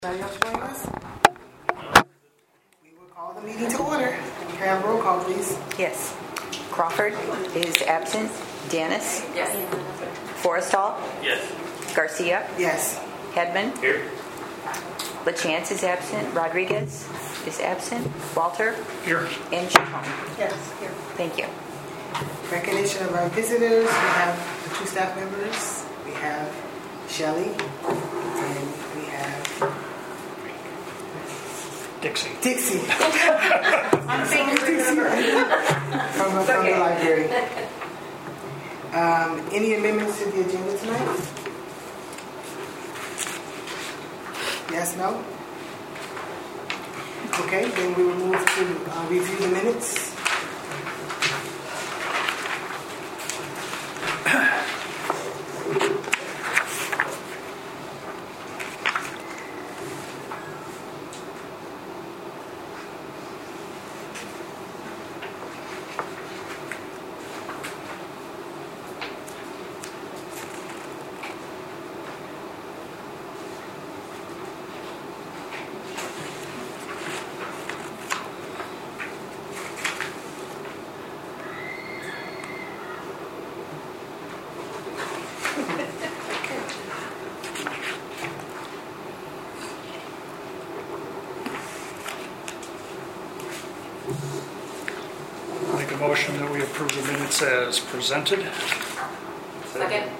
Anybody else join us? We will call the meeting to order. Can we have roll call, please? Yes. Crawford is absent. Dennis? Yes. Forrestal? Yes. Garcia? Yes. Hedman? Here. LaChance is absent. Rodriguez is absent. Walter? Here. And Chacon. Yes. Here. Thank you. Recognition of our visitors. We have the two staff members. We have Shelley and we have Dixie. Dixie. I'm saying Dixie from the library. Any amendments to the agenda tonight? Yes, no? Okay, then we will move to review the minutes. Make a motion that we approve the minutes as presented. Second.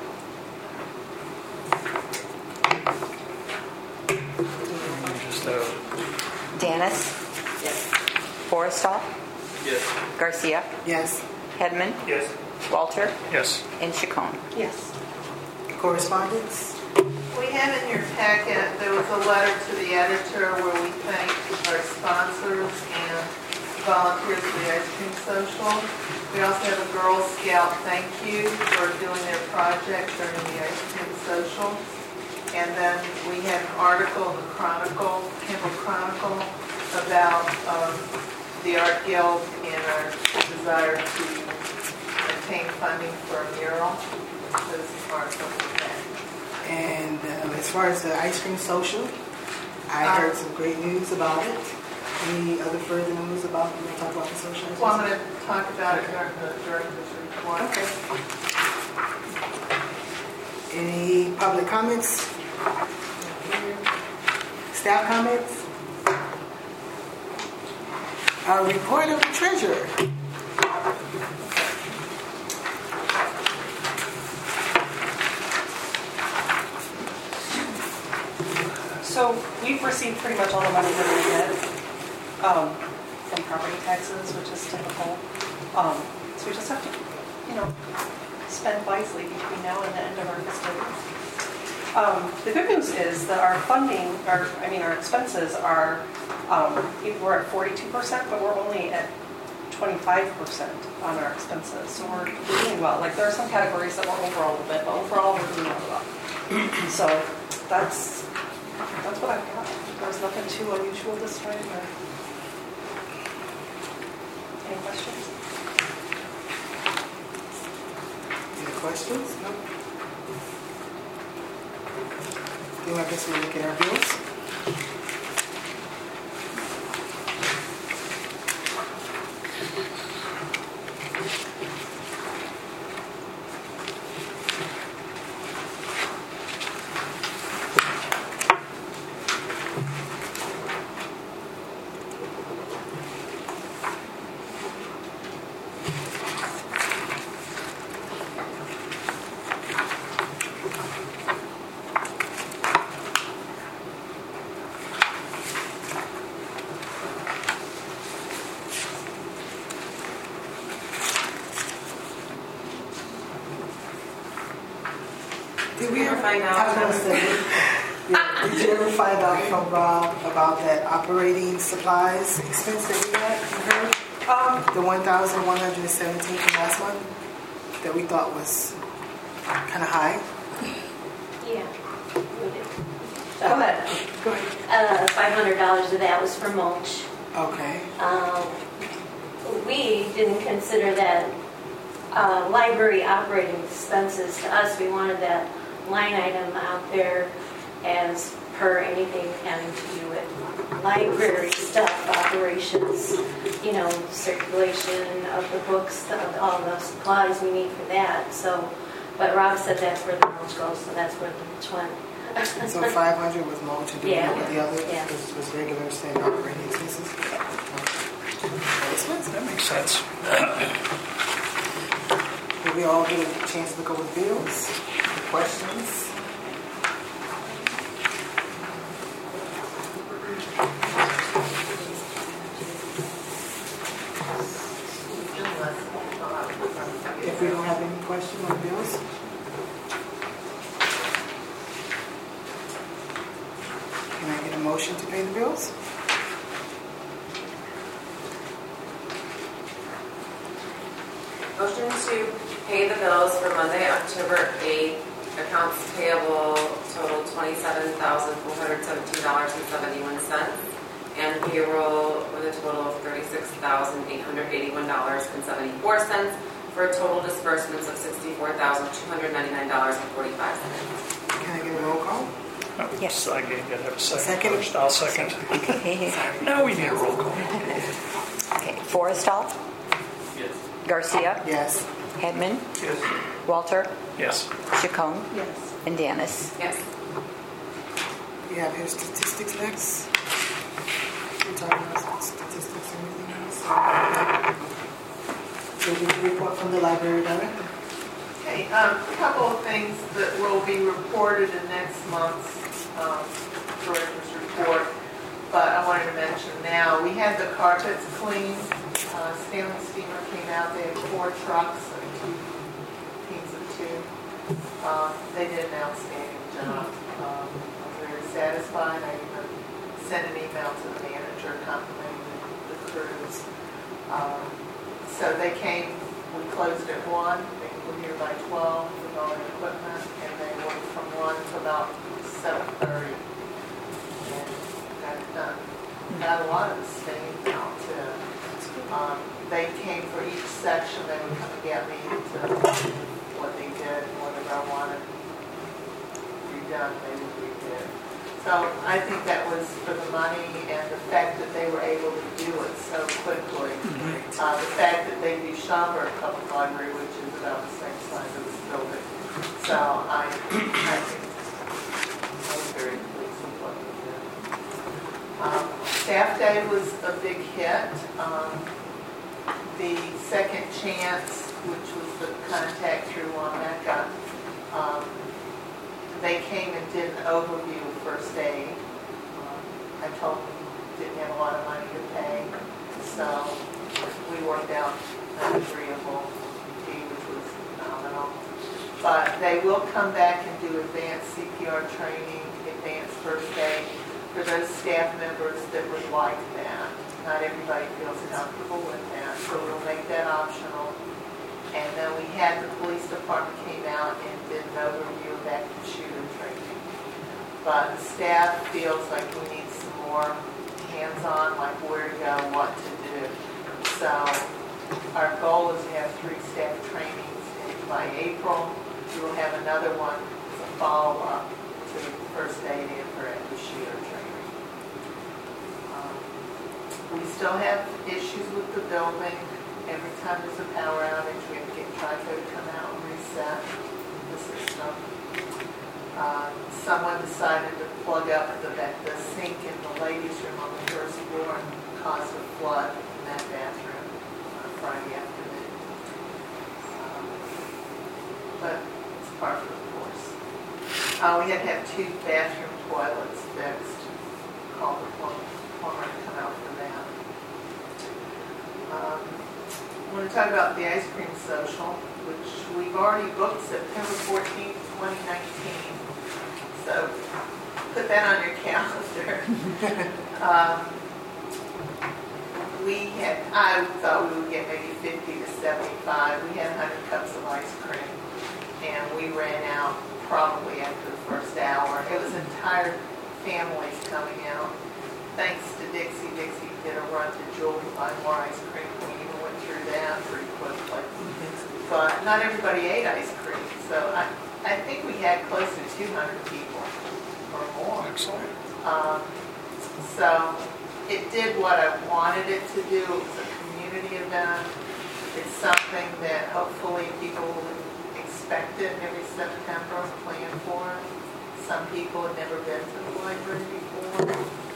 Just Dennis? Yes. Forrestal? yes. Garcia? Yes. Hedman? Yes. Walter? Yes. And Chacon. Yes. Correspondence? We have in your packet, there was a letter to the editor where we thank our sponsors and volunteers for the ice cream social. We also have a Girl Scout thank you for doing their project during the ice cream social. And then we had an article in the Chronicle, Kimball Chronicle, about the Art Guild and our desire to obtain funding for a mural. This is article for that. And as far as the ice cream social, I heard some great news about it. Any other further news about, you want to talk about the social? Well, I'm going to talk about it during the director's report. Okay. Any public comments? Staff comments? Report of the treasurer. So we've received pretty much all the money that we get from property taxes, which is typical. So we just have to, spend wisely between now and the end of our fiscal year. The good news is that our funding, our expenses are, we're at 42%, but we're only at 25% on our expenses. So we're doing well. Like there are some categories that we're over a little bit, but overall we're doing really well. So that's what I've got. There's nothing too unusual this time. Any questions? Any questions? No. Then I guess we'll look at our bills. Did we ever find out? Did you ever find out from Rob about that operating supplies expense that we had? You heard? The $1,117 from last month that we thought was kind of high. Yeah, we did. Go ahead. Go ahead. $500 of that was for mulch. Okay. We didn't consider that library operating expenses. To us, we wanted that line item out there as incur anything having to do with library stuff, operations, you know, circulation of the books, all the supplies we need for that. So, but Rob said that's where the mulch goes, so that's where the mulch went. So 500 was mulch and Yeah. with the other Yeah. was regular standard operating expenses? That makes sense. Did we all get a chance to look over the bills? Any questions? If we don't have any questions on bills? Can I get a motion to pay the bills? Motion to pay the bills for Monday, October 8th. Accounts payable total $27,417.71. And payroll with a total of $36,881.74 for a total disbursements of $64,299.45. Can I get a roll call? Yes. I gotta have a second Second. first. I'll second. Okay. Now we need a roll call. Okay. Forrestal, Yes. Garcia, Yes. Hedman, Yes. Walter, Yes. Chacon, Yes. and Dennis. Yes. We have here statistics next. We're talking about statistics and everything else. So we report from the library director. Okay, a couple of things that will be reported in next month's director's report, but I wanted to mention now. We had the carpets cleaned. Stanley Steamer came out. They had 4 trucks and 2 teams of 2. They did an outstanding job. I'm very satisfied. I even sent an email to the manager complimenting the crews. So they came. We closed at 1. We're here by 12 with all the equipment, and they worked from 1 to about 7:30, and got it done. Got a lot of the stain out too. They came for each section. They would come and get me to what they did, whatever I wanted redone, they would redo. So I think that was for the money and the fact that they were able to do it so quickly. The fact that they do Schaumburg Public Library, which is about the same size of this building. So I think I was very pleased with what they did. Staff Day was a big hit. The Second Chance, which was the contact through Wameka, they came and did an overview of first aid. I told them we didn't have a lot of money to pay, so we worked out an agreeable fee, which was phenomenal. But they will come back and do advanced CPR training, advanced first aid for those staff members that would like that. Not everybody feels comfortable with that, so we'll make that optional. And then we had the police department came out and did an overview of active shooter training. But the staff feels like we need some more hands-on, like where to go, what to do. So our goal is to have 3 staff trainings, and by April we will have another one as a follow-up to first aid and for active shooter training. We still have issues with the building. Every time there's a power outage, we have to get TRICO to come out and reset the system. Someone decided to plug up the sink in the ladies' room on the first floor and caused a flood in that bathroom on Friday afternoon. But it's part of the course. We had to have 2 bathroom toilets fixed. Called the plumber to come out for that. I want to talk about the ice cream social, which we've already booked September 14th, 2019. So put that on your calendar. I thought we would get maybe 50 to 75. We had 100 cups of ice cream, and we ran out probably after the first hour. It was entire families coming out. Thanks to Dixie. Dixie did a run to Jewel to buy more ice cream. We even went through that pretty quickly. But not everybody ate ice cream, so I think we had close to 200 people or more. Excellent. So it did what I wanted it to do. It was a community event. It's something that hopefully people will expect it every September and plan for. Some people have never been to the library before.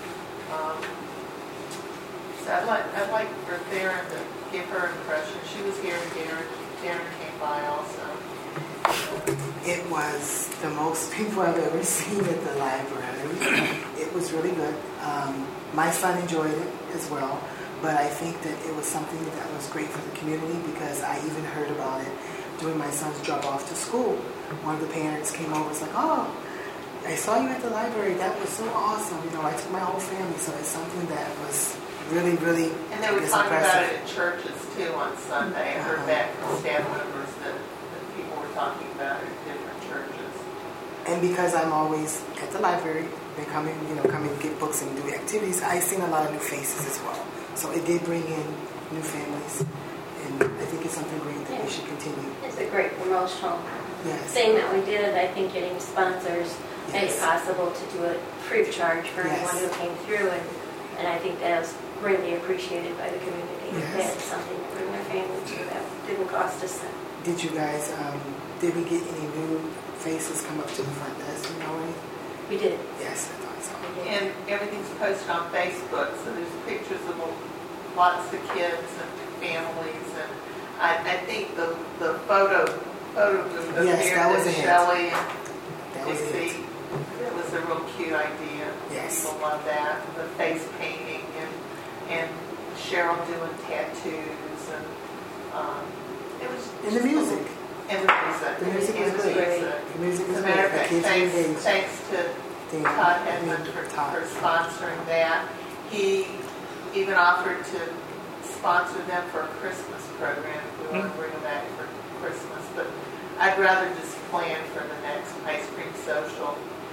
So I'd like for Theron to give her impression. She was here and Darren came by also. It was the most people I've ever seen at the library. It was really good. My son enjoyed it as well, but I think that it was something that was great for the community because I even heard about it during my son's drop off to school. One of the parents came over and was like, "Oh, I saw you at the library. That was so awesome." You know, I took my whole family, so it's something that was really, really And they were talking about it at churches too on Sunday. I heard back from staff members that people were talking about it at different churches. And because I'm always at the library, been coming to get books and do activities, I've seen a lot of new faces as well. So it did bring in new families, and I think it's something great that we should continue. It's a great promotional Yes. thing that we did. I think getting sponsors made it possible to do it free of charge for anyone who came through, and I think that was greatly appreciated by the community. Yes. They had something to bring their family to that didn't cost us that. Did you guys, did we get any new faces come up to the front desk? You know any? We did. Yes, I thought so. We did. And everything's posted on Facebook, so there's pictures of lots of kids and families, and I think the photo booth up Yes, here that was a that hit. Shelley That and was it. Dixie, it was a real cute idea. Yes. People love that. The face painting and Cheryl doing tattoos and it was And the music. and the music. The music was good. The music was As a good. matter of The fact, kids were engaged. thanks to Todd Hedman for sponsoring that. He even offered to sponsor them for a Christmas program if we want to bring them back for Christmas. But I'd rather just plan for the next ice cream social.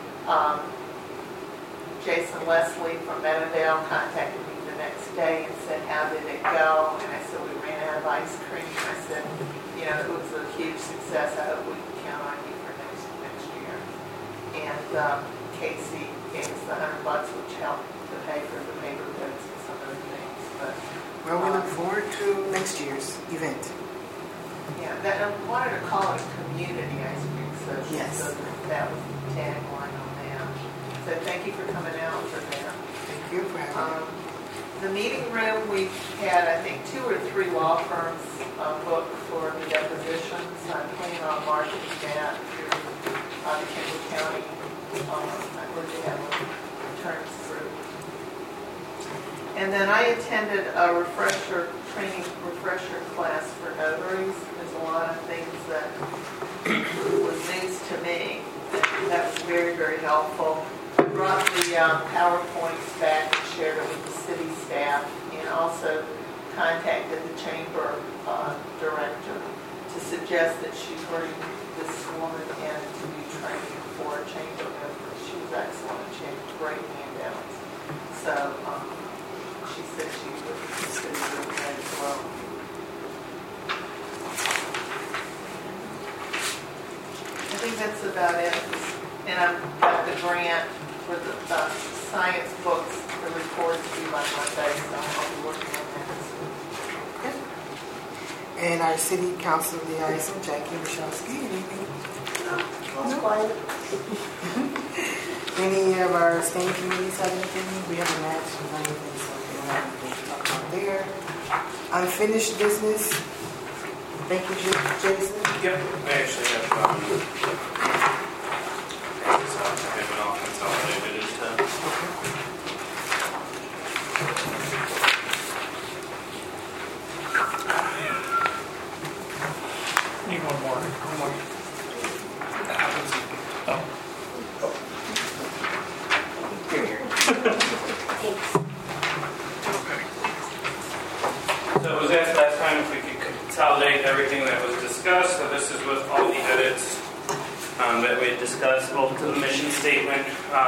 Jason Leslie from Meadowdale contacted me the next day and said, "How did it go?" And I said, "We ran out of ice cream." I said, "You know, it was a huge success. I hope we can count on you for next year." And Casey gave us the $100, which helped to pay for the paper goods and some other things. But Well, we look forward to next year's event. yeah, I wanted to call it a community ice cream social. Yes. So that was the tagline on that. So thank you for coming out for that. Thank you for having me. The meeting room, we had, I think, 2 or 3 law firms booked for the depositions. I plan on marketing that through the Kimball County. I believe they have attorneys group. And then I attended a refresher class for notaries. There's a lot of things that was news to me. That was very, very helpful. I brought the PowerPoints back and shared it with the city staff, and also contacted the chamber director to suggest that she bring this woman in to do training for chamber members. She was excellent. She had great handouts. So she said she would consider doing that as well. I think that's about it. And I've got the grant for the science books, the reports due by Monday, so I'll be working on that this week. And our city council liaison, Jackie Michalski, anything? No. Any of our standing committees have anything? We haven't met or anything, so we don't have anything to talk about there. Unfinished business. Thank you, Jason. Yep, I actually have I've been all consolidated into. Need one more. Oh. So it was asked last time if we could consolidate everything that was discussed. So this is with all the edits that we had discussed, both to the mission statement.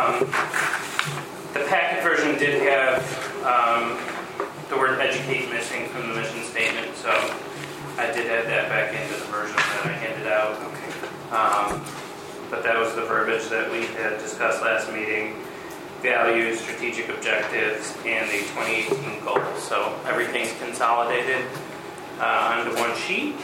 The packet version did have the word educate missing from the mission statement, so I did add that back into the version that I handed out. But that was the verbiage that we had discussed last meeting. values, strategic objectives, and the 2018 goals. So everything's consolidated onto one sheet.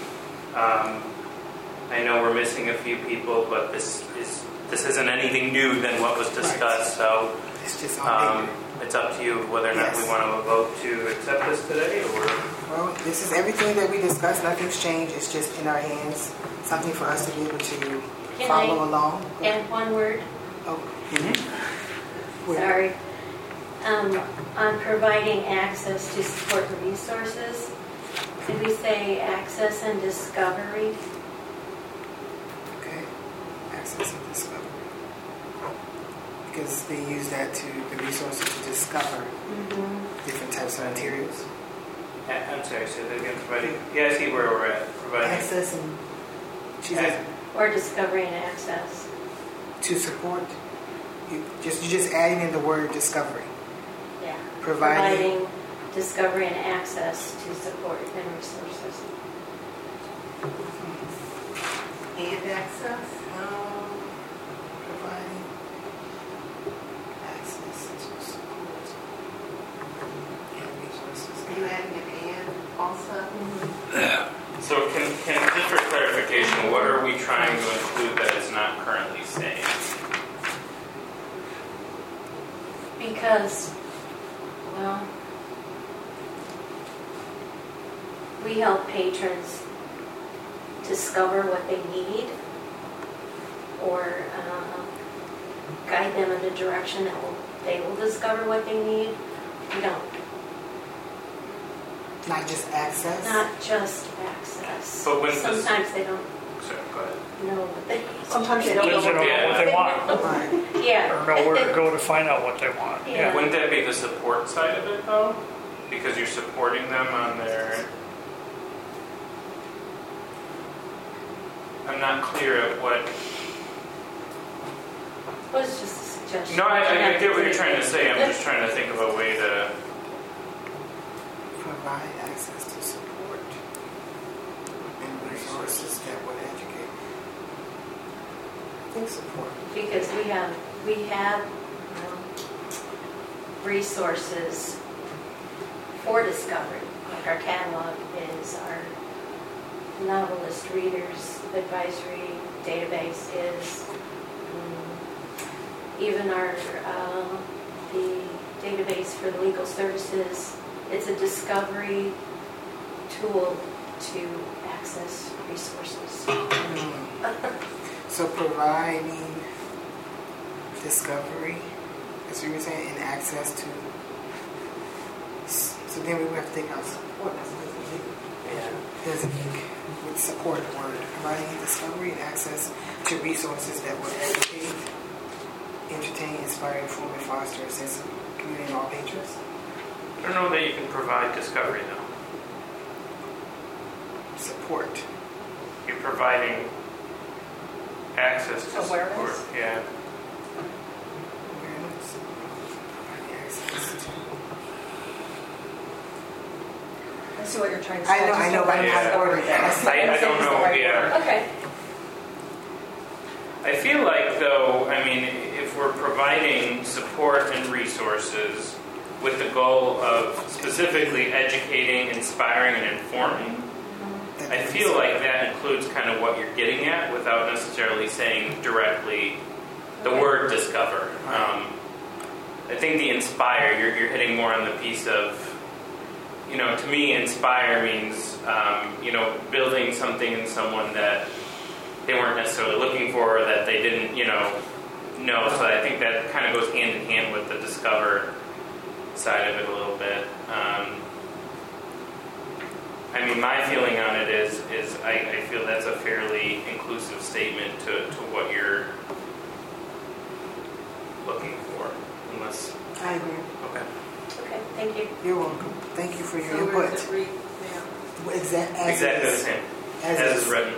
I know we're missing a few people, but this isn't anything new than what was discussed. So It's just on paper. it's up to you whether or not we want to vote to accept this today, or Well, this is everything that we discussed. Nothing's changed. It's just in our hands. Something for us to be able to follow along. And one word, Oh. Where- sorry. On providing access to support the resources, did we say access and discovery? Okay. Access and discovery. Because they use that to the resources to discover different types of materials. I'm sorry, say that again. Providing. Yeah, I see where we're at. Providing. Access and Or discovery and access? to support. You're just adding in the word discovery. Yeah. Providing Discovery and access to support and resources. And access? Providing access to support and resources. Are you adding an and also? So can just for clarification, what are we trying to include that is not currently saying? Because, well, we help patrons discover what they need or guide them in a direction that they will discover what they need. We don't. Not just access. Not just access. But when does- Sometimes they don't Sorry, go ahead. know what they need. Sometimes they don't Because know they don't know what they want, Right. Yeah. or know where to go to find out what they want. Yeah. Wouldn't that be the support side of it, though? Because you're supporting them on their... I'm not clear at what... It was just a suggestion. No, I get what you're trying to say. I'm just trying to think of a way to... Provide access to support and resources that would educate. I think support. Because we have resources for discovery. Like our catalog is our novelist readers advisory database is even our the database for the legal services. It's a discovery tool to access resources. So providing discovery, as you were saying, and access to. So then we would have to take out support. Doesn't make with support word. Providing discovery and access to resources that would educate, entertain, inspire, inform, and foster a sense of community and all patrons. I don't know that you can provide discovery, though. Support. You're providing access to Awareness? support. Yeah. Awareness. Providing access to. I see what you're trying to say. I know, but I don't know how to Yeah. word that. I don't know, yeah. Okay. I feel like, though, I mean, if we're providing support and resources with the goal of specifically educating, inspiring, and informing, I feel like that includes kind of what you're getting at without necessarily saying directly the word discover. I think the inspire, you're hitting more on the piece of, to me, inspire means, building something in someone that they weren't necessarily looking for or that they didn't, know. So I think that kind of goes hand in hand with the discover side of it a little bit. I mean, my feeling on it is I feel that's a fairly inclusive statement to what you're looking for, unless... I agree. Okay. Okay, thank you. You're welcome. Thank you for your So where input. does it read now? Exactly the same, as is written.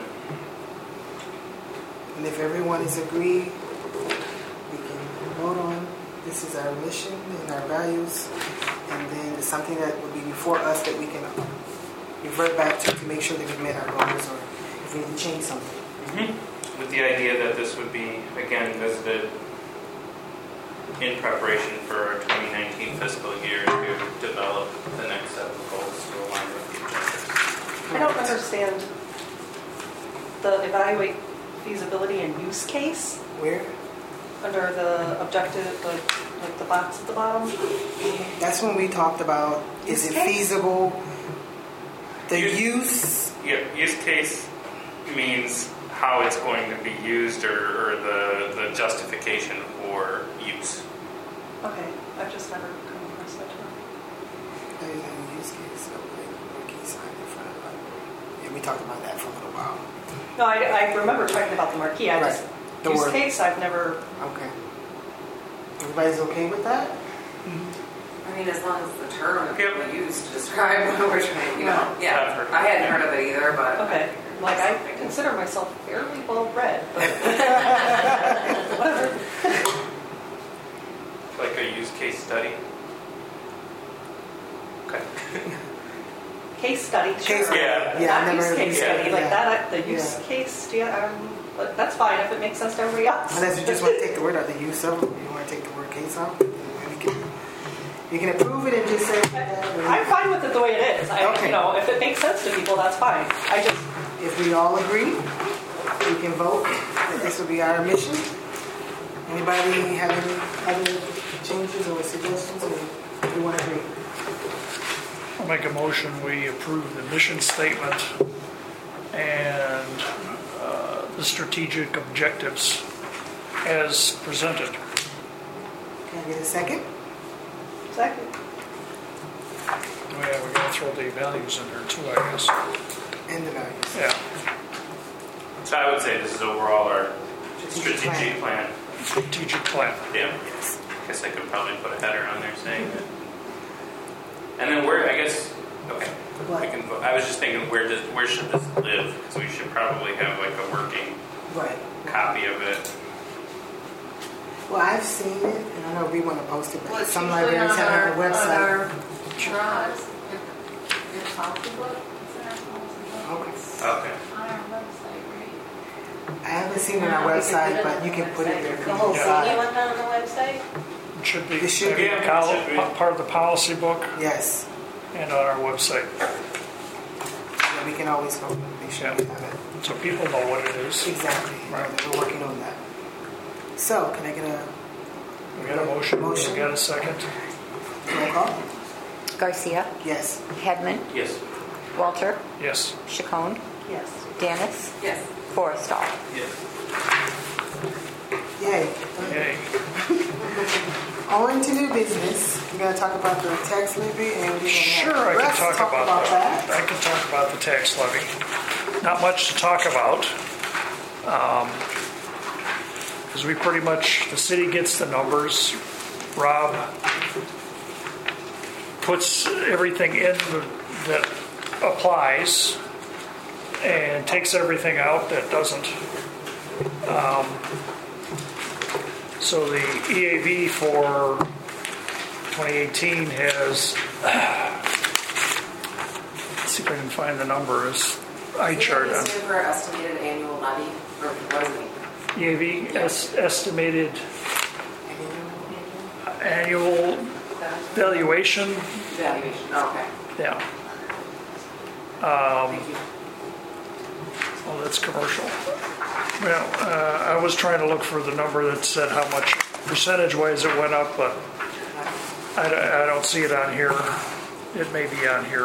And if everyone is agreed, we can vote on this is our mission and our values, and then it's something that will be before us that we can revert back to make sure that we've met our goals, or if we need to change something. With the idea that this would be, again, visited in preparation for our 2019 fiscal year to develop the next set of goals to align with the objectives. I don't understand the evaluate feasibility and use case Where? under the objective, like the box at the bottom. That's when we talked about, is it Use case? feasible? The Use case means how it's going to be used or the justification for use. Okay, I've just never come across that term. Use case, so like marquee sign in front of it. Yeah, we talked about that for a little while. No, I remember talking about the marquee. I just, The use word. case, I've never, Okay. Everybody's okay with that? I mean, as long as the term that people use to describe what we're trying, you know. I've Yeah, heard I hadn't heard of it either, but. okay. Like, I consider myself fairly well read, but whatever. Like a use case study. Okay. Case study, Case sure. Yeah. Yeah, I Not never use case yeah. study, like Yeah. that, the use Yeah. case, but that's fine if it makes sense to everybody else. Unless you just want to take the word out, the use of it. You want to take the word case out. You can approve it and just say that. I'm fine with it the way it is. Okay. If it makes sense to people, that's fine. If we all agree, we can vote that this will be our mission. Anybody have any other changes or suggestions, or everyone agree? I'll make a motion, we approve the mission statement and the strategic objectives as presented. Can I get a second? Second. Oh yeah, we gotta throw the values in there too, I guess. And the values. Yeah, So I would say this is overall our strategic plan. strategic plan. Yeah. Yes. I guess I could probably put a header on there saying that. And then where, I guess, okay. What? I was just thinking, where should this live? Because we should probably have like a working Right. copy of it. Well, I've seen it, and I know we want to post it, Well, but it's some usually libraries have it on the on website. our drives. Your policy book, it's in our policy book. Okay. It's Okay. on our website, right? I haven't seen it on our website, but you can put it there. The whole Yeah. city went on the website? It should be, It should be. maybe Yeah, it should be. part of the policy book Yes. and on our website. Yeah, we can always go make sure we have it. So people know what it is. Exactly. Right. We're working on that. So, can I get a We got a motion, we Motion. got a second. roll call? Garcia, Yes. Hedman, Yes. Walter, Yes. Chacon, Yes. Dennis, Yes. Forrestall. Yes. Yay. Yay. On to new business. We're going to talk about the tax levy, and we're going to Sure, have I Russ can talk about that. that. I can talk about the tax levy. Not much to talk about. Because we pretty much, the city gets the numbers. Rob puts everything in that applies and takes everything out that doesn't. So the EAV for 2018 has, let's see if I can find the numbers. I chart on Is it for estimated annual levy, or what is it? EAV estimated annual valuation. Valuation, okay. Yeah. Thank you. Oh, that's commercial. Well, I was trying to look for the number that said how much percentage-wise it went up, but I don't see it on here. It may be on here.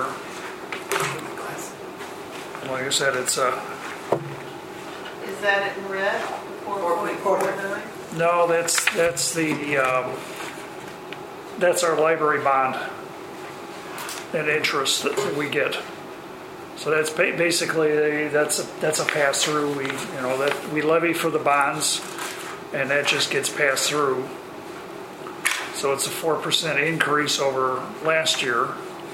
Like I said, it's a, Is that in red? 4.49? no, that's our library bond and interest that we get. So that's basically that's a pass through. We levy for the bonds, and that just gets passed through. So it's a 4% increase over last year.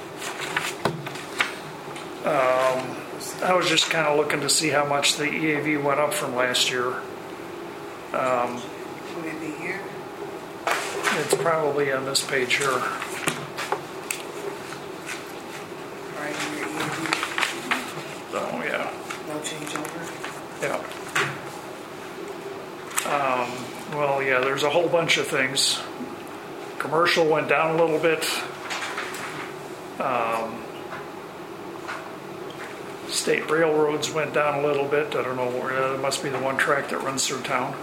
I was just kind of looking to see how much the EAV went up from last year. Would it be here? It's probably on this page here. Right here, EAV. Oh yeah. No change over. Yeah. Well, yeah, there's a whole bunch of things. Commercial went down a little bit. State railroads went down a little bit. I don't know where, it must be the one track that runs through town.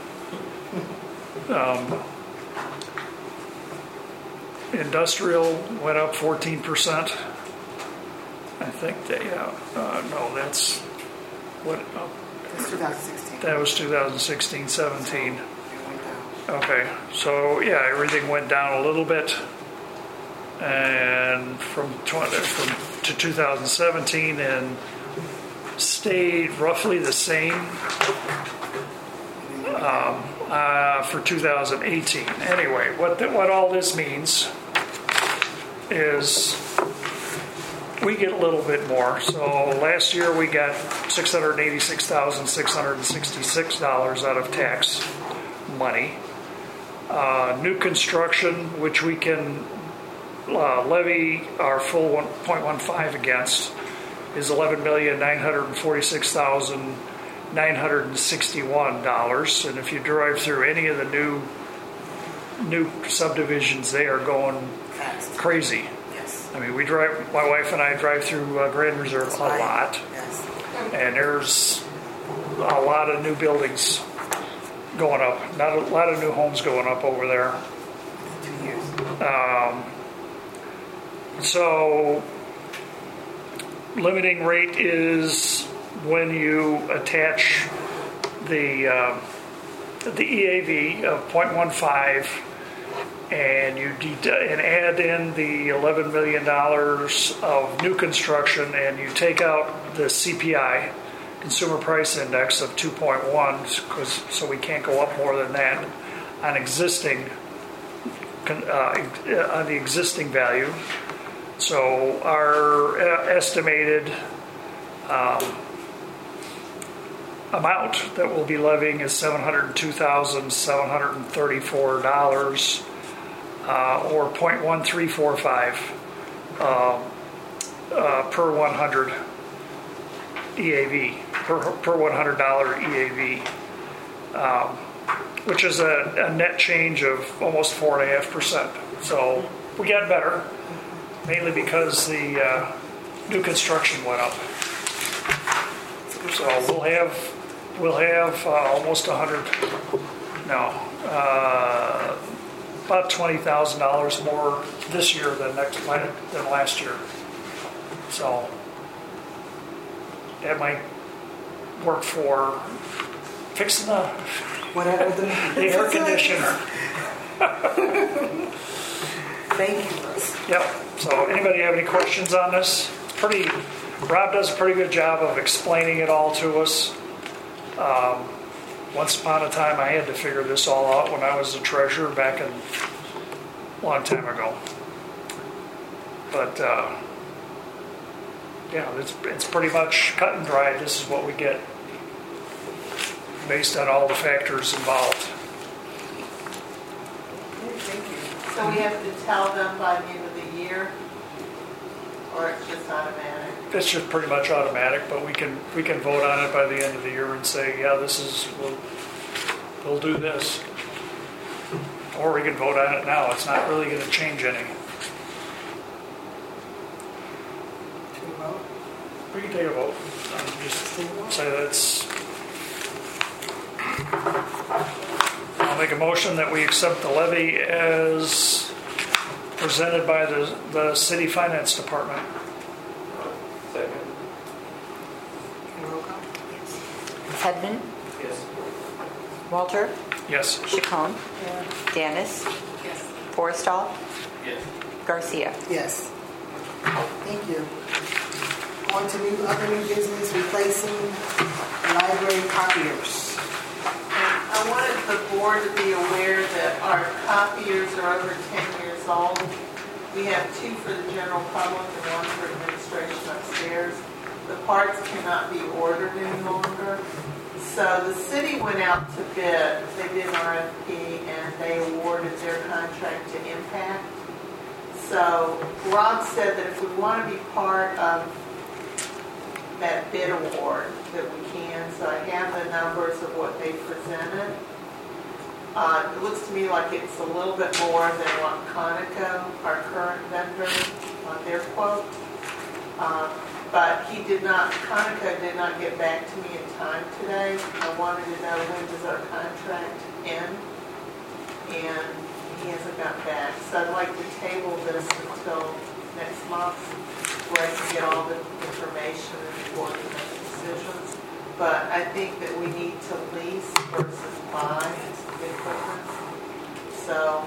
Industrial went up 14%. I think they, no, that's what, It's 2016. that was 2016, 17. It went down. Okay, so yeah, everything went down a little bit. And from to 2017 and stayed roughly the same for 2018. Anyway, what all this means is we get a little bit more. So last year we got $686,666 out of tax money. New construction, which we can levy our full 1.15 against, is $11,946,961. And if you drive through any of the new subdivisions, they are going Fast. crazy. Yes. I mean, my wife and I drive through Grand Reserve a lot, Yes. and there's a lot of new buildings going up. Not a lot of new homes going up over there. 2 years. So, limiting rate is when you attach the EAV of 0.15 and you and add in the $11 million of new construction, and you take out the CPI, Consumer Price Index, of 2.1, so we can't go up more than that on the existing value. So our estimated amount that we'll be levying is $702,734, or 0.1345 per 100 EAV, per $100 EAV, which is a net change of almost 4.5%. So we got better, mainly because the new construction went up. So we'll have almost 100, no, about $20,000 more this year than last year. So that might work for fixing the Whatever the air conditioner. Thank you, Russ. Yep. So anybody have any questions on this? Rob does a pretty good job of explaining it all to us. Once upon a time, I had to figure this all out when I was the treasurer back a long time ago. But yeah, it's pretty much cut and dry. This is what we get based on all the factors involved. Thank you. So we have to tell them by the end of the year, or it's just automatic? It's just pretty much automatic, but we can vote on it by the end of the year and say, yeah, we'll do this. Or we can vote on it now. It's not really going to change any. To vote? We can take a vote. Just say that's. I'll make a motion that we accept the levy as presented by the City Finance Department. Second. Roll call? Hedman, Yes. Walter, Yes. Chacon, Danis, Yes. Forrestall, Yes. Garcia. Yes. Thank you. On to other new business, replacing library copiers. I wanted the board to be aware that our copiers are over 10 years old. We have 2 for the general public and 1 for administration upstairs. The parts cannot be ordered any longer. So the city went out to bid. They did an RFP and they awarded their contract to Impact. So Rob said that if we want to be part of that bid award, that we can. So I have the numbers of what they presented. It looks to me like it's a little bit more than what Conoco, our current vendor, on their quote. But Conoco did not get back to me in time today. I wanted to know when does our contract end, and he hasn't gotten back. So I'd like to table this until next month, where I can get all the information before we make decisions. But I think that we need to lease versus buy the equipment. So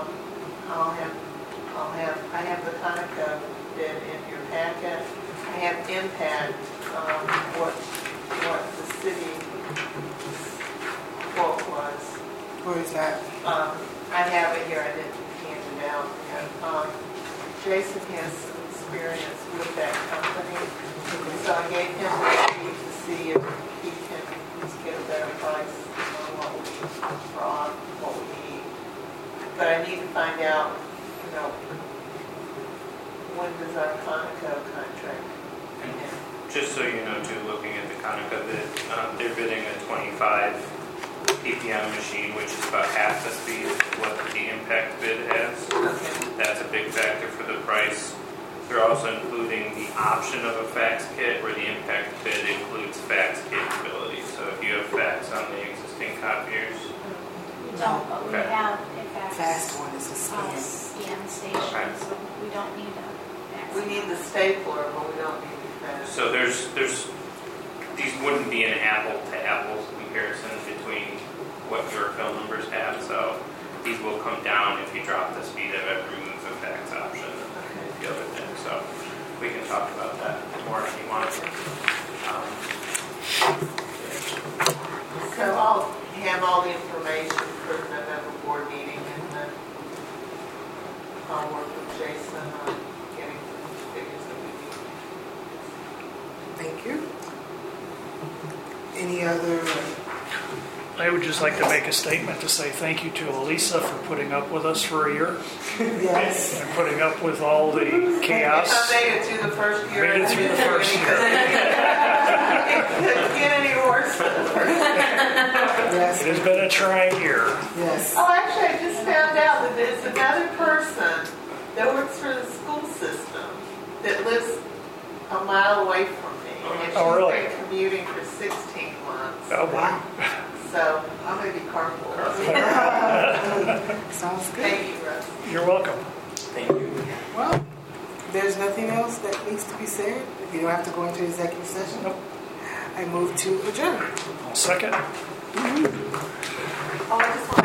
I have the Conoco bid in your packet. I have Impact, what the city quote was. Where is that? I have it here. I didn't hand it out yet. Jason has some experience with that company, so I gave him the sheet to see if he can get a better price on what we brought, what we need. But I need to find out, when does our Conoco contract end? Just so you know, too, looking at the Conoco bid, they're bidding a 25 PPM machine, which is about half the speed of what the Impact bid has. Okay. That's a big factor for the price. They're also including the option of a fax kit, where the Impact bid includes fax capability. So if you have fax on the existing copiers, We don't, but we Okay. have a Fast one is a scan. scan station, Okay. so we don't need a fax. We need the stapler, but we don't need the fax. so there's these wouldn't be an apple to apples comparison between what your phone numbers have. So these will come down if you drop the speed of it, remove the fax option, and the other thing. So we can talk about that more if you want. So I'll have all the information for the November board meeting, and then I'll work with Jason on getting the figures that we need. Thank you. Any other? I would just like to make a statement to say thank you to Elisa for putting up with us for a year Yes. and putting up with all the I chaos. made it through the first year. Made it through the first year. It couldn't get any worse than the first year. Yes. It has been a trying year. Yes. Oh, actually, I just found out that there's another person that works for the school system that lives a mile away from me. And she's Oh, really? been commuting for 16 months. Oh, wow. So I may be carpool. Sounds good. Thank you, Russ. You're welcome. Thank you. Well, there's nothing else that needs to be said. You don't have to go into executive session. Nope. I move to adjourn. Second. Oh, I just want